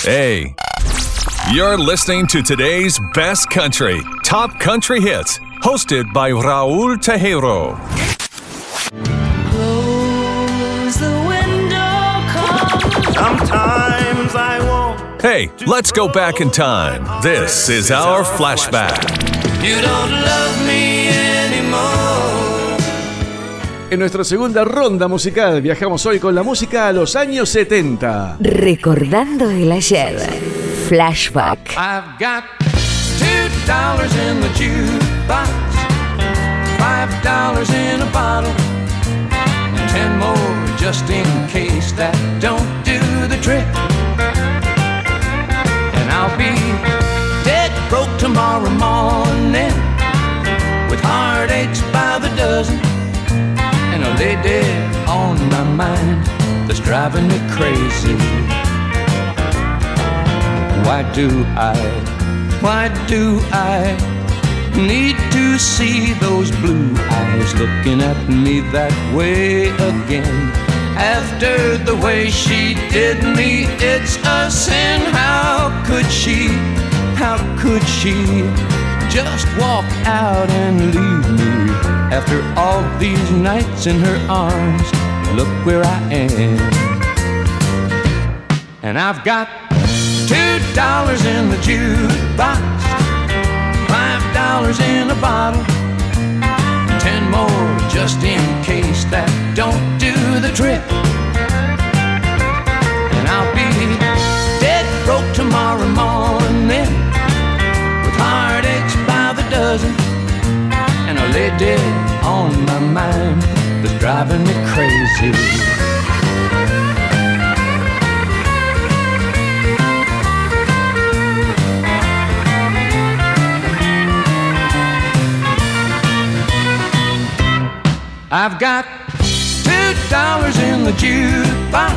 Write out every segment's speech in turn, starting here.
Hey, you're listening to today's best country, Top Country Hits, hosted by Raul Tejero. Close the window, come. Sometimes I won't. Hey, let's go back in time. This is our flashback. You don't love me anymore. En nuestra segunda ronda musical viajamos hoy con la música a los años 70. Recordando el ayer. Flashback. I've got $2 in the jukebox, $5 in a bottle, and 10 more just in case that don't do the trick. And I'll be dead broke tomorrow morning, with heartaches by the dozen, and a lady on my mind that's driving me crazy. Why do I need to see those blue eyes looking at me that way again? After the way she did me, it's a sin. How could she just walk out and leave me? After all these nights in her arms, look where I am. And I've got $2 in the jukebox, $5 in a bottle, 10 more just in case that don't do the trick. And I'll be dead broke tomorrow morning, with heartaches by the dozen, and a lady on my mind that's driving me crazy. I've got $2 in the jukebox,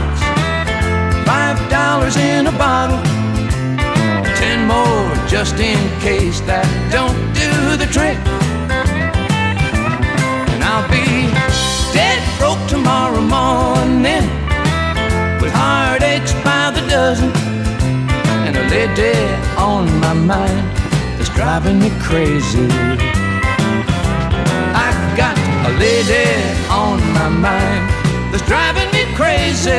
$5 in a bottle, 10 more just in case that don't do the trick. And I'll be dead broke tomorrow morning, with heartaches by the dozen, and a lady on my mind that's driving me crazy. I've got a lady on my mind that's driving me crazy.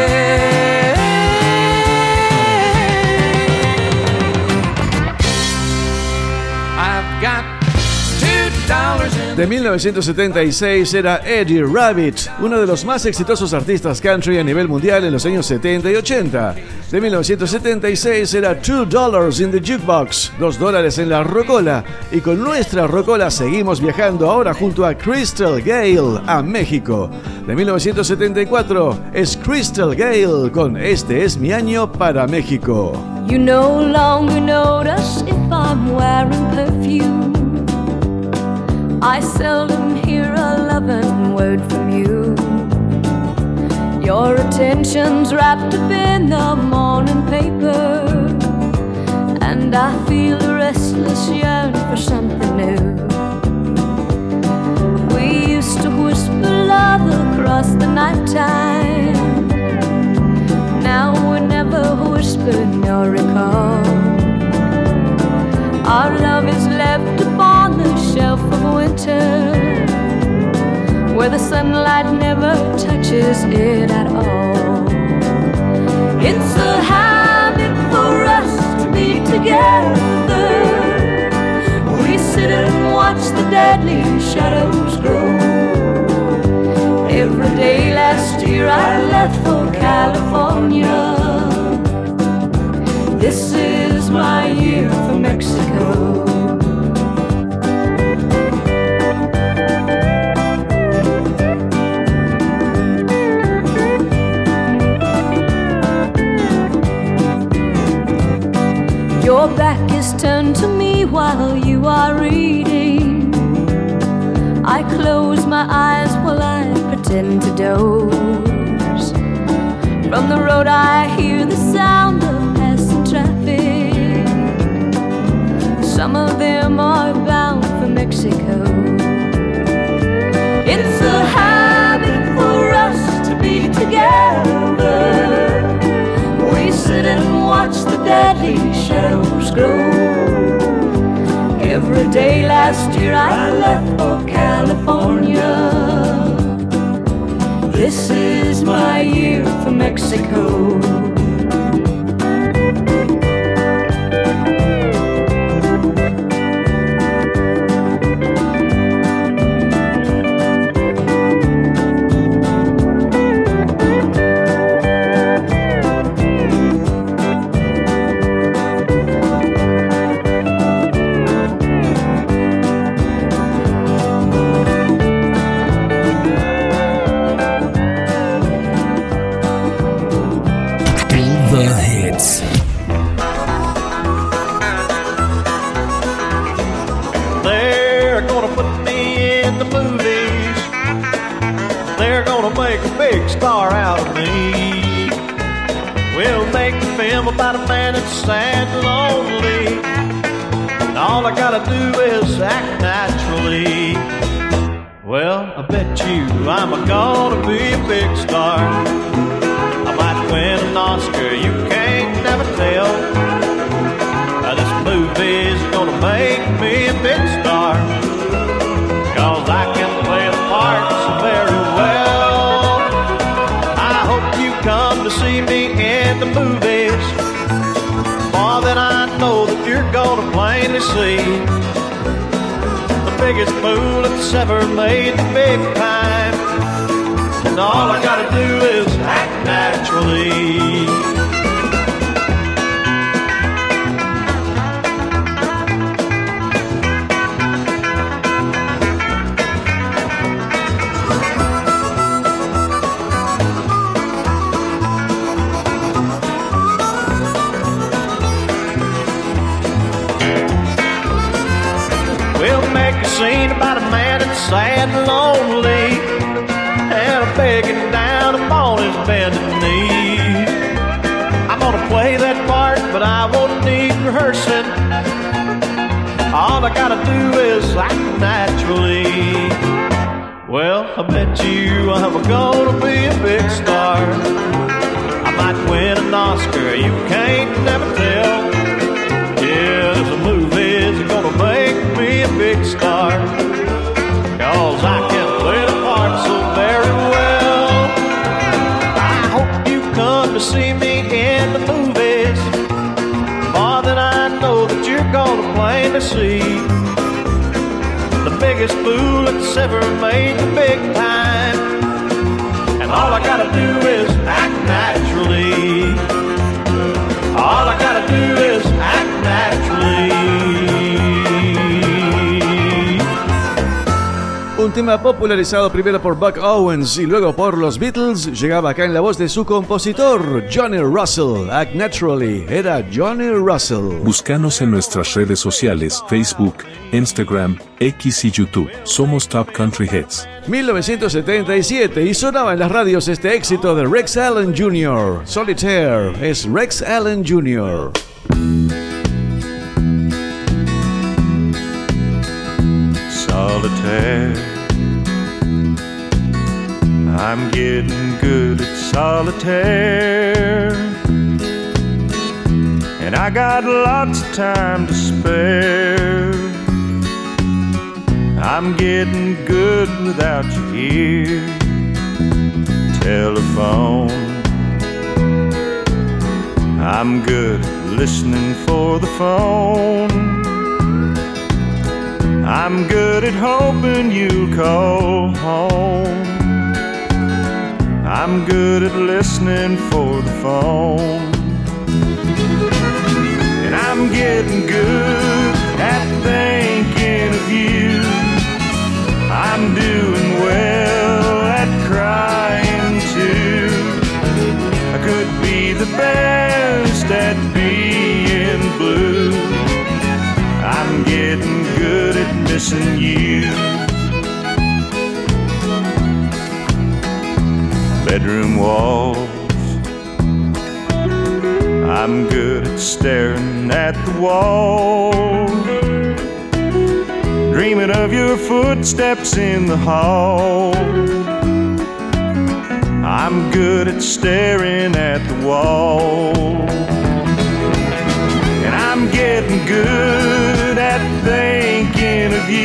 I've got $2 in... De 1976 era Eddie Rabbitt, uno de los más exitosos artistas country a nivel mundial en los años 70 y 80. De 1976 era $2 in the Jukebox, $2 en la rocola. Y con nuestra rocola seguimos viajando ahora junto a Crystal Gayle a México. De 1974 es Crystal Gayle con Este es mi año para México. You no longer notice if I'm wearing perfume. I seldom hear a loving word from you. Your attention's wrapped up in the morning paper, and I feel a restless yearning for something new. We used to whisper love across the nighttime. Now we never whisper nor recall. Our love is left upon the shelf of winter, where the sunlight never touches it at all. It's a habit for us to be together. We sit and watch the deadly shadows grow. Every day last year I left for California. This is my year for Mexico. Your back is turned to me while you are reading. I close my eyes while I pretend to doze. From the road I hear the sound of passing traffic. Some of them are bound for Mexico. It's a habit for us to be together. We sit and watch last year I left for California. This is my year for Mexico. Star out of me. We'll make a film about a man that's sad and lonely, and all I gotta do is act naturally. Well, I bet you I'm gonna be a big star. I might win an Oscar, you can't never tell. This movie's gonna make me a big star, 'cause I can play the part so very well. Come to see me in the movies, for then I know that you're gonna plainly see the biggest fool that's ever made the big time, and all I gotta do is act naturally. Scene about a man that's sad and lonely, and I'm begging down upon his bended knees. I'm gonna play that part, but I won't need rehearsing. All I gotta do is act naturally. Well, I bet you I'm gonna be a big star. I might win an Oscar, you can't never tell. Yeah, there's a movie's gonna make me a big star, 'cause I can play the part so very well. I hope you come to see me in the movies, for then I know that you're gonna plainly see the biggest fool that's ever made the big time, and all I gotta do is act naturally. All I gotta do is act naturally. Un tema popularizado primero por Buck Owens y luego por los Beatles, llegaba acá en la voz de su compositor, Johnny Russell. Act Naturally, era Johnny Russell. Búscanos en nuestras redes sociales, Facebook, Instagram, X y YouTube. Somos Top Country Hits. 1977 y sonaba en las radios este éxito de Rex Allen Jr. Solitaire es Rex Allen Jr. Solitaire, I'm getting good at solitaire, and I got lots of time to spare. I'm getting good without you here. Telephone, I'm good at listening for the phone. I'm good at hoping you'll call home. I'm good at listening for the phone. And I'm getting good at thinking of you. I'm doing well at crying too. I could be the best at being blue. I'm getting good at missing you. Bedroom walls, I'm good at staring at the wall, dreaming of your footsteps in the hall. I'm good at staring at the wall. And I'm getting good at thinking of you.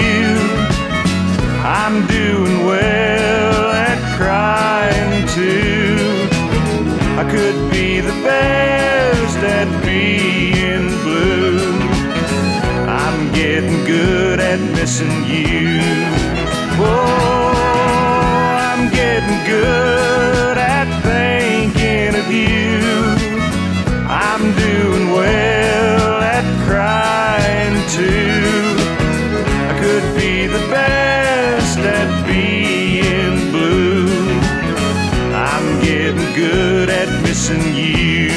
best at being blue. I'm getting good at missing you. Oh, I'm getting good at thinking of you. I'm doing well at crying too. I could be the best at being blue. I'm getting good at missing you.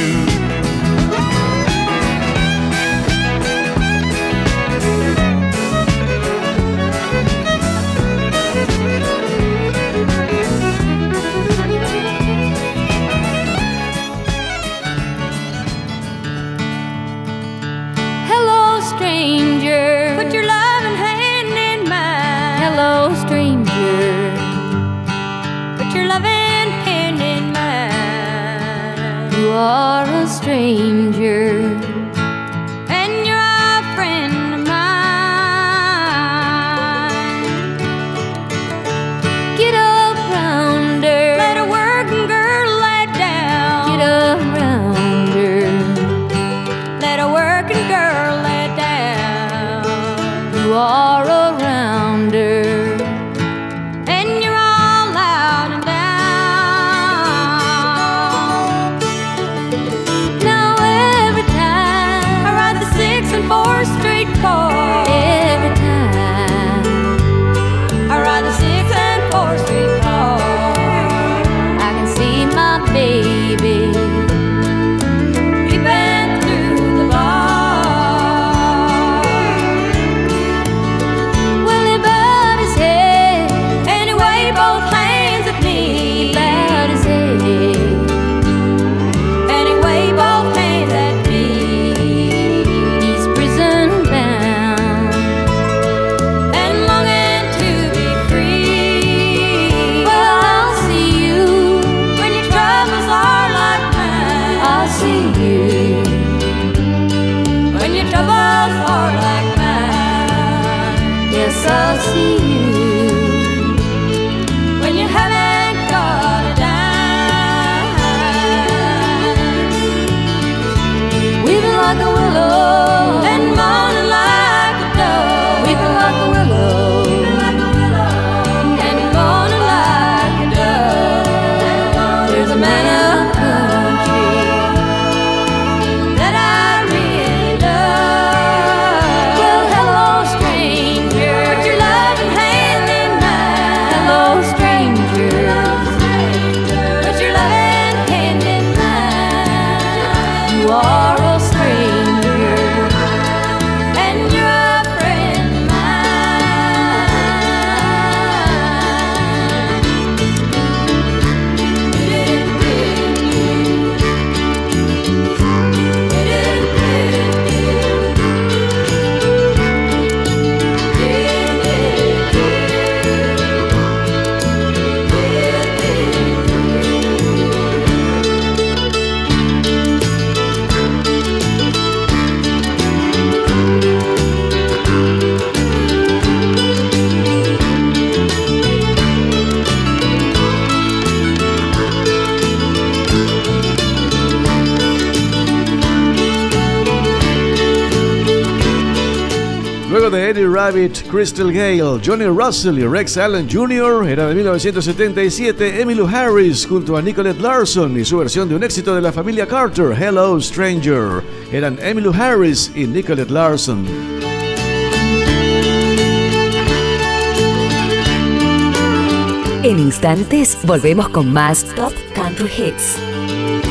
Hello, stranger. Put your loving hand in mine. Hello, stranger. Put your loving hand in mine. You are a stranger, and you're a friend of mine. Get up round her. Let a working girl lay down. Get up round her. Let a working girl lay down. You are around her, and you're all loud and down. Now every time I ride the 6th and 4th Street car, every time I ride the 6th and 4th Street car, I can see my baby peeping through the bar. Well, he bowed his head and he waved both hands at me. He bowed his head and he waved both hands at me. He's prison bound and longing to be free. Well, I'll see you when your troubles are like mine. I'll see you when your troubles are like mine. Yes, I'll see you when you haven't got a dime. Weeping like a willow and moaning like a dove. Weeping like a willow and moaning like a dove. There's a man up country that I really love. Well, hello, stranger. Put your loving hand in mine. Hello, stranger. Put your loving hand in mine. You are a stranger, and you're a friend of Luego de Eddie Rabbit, Crystal Gale, Johnny Russell y Rex Allen Jr. era de 1977 Emmylou Harris junto a Nicolette Larson y su versión de un éxito de la familia Carter, Hello Stranger. Eran Emmylou Harris y Nicolette Larson. En instantes volvemos con más Top Country Hits.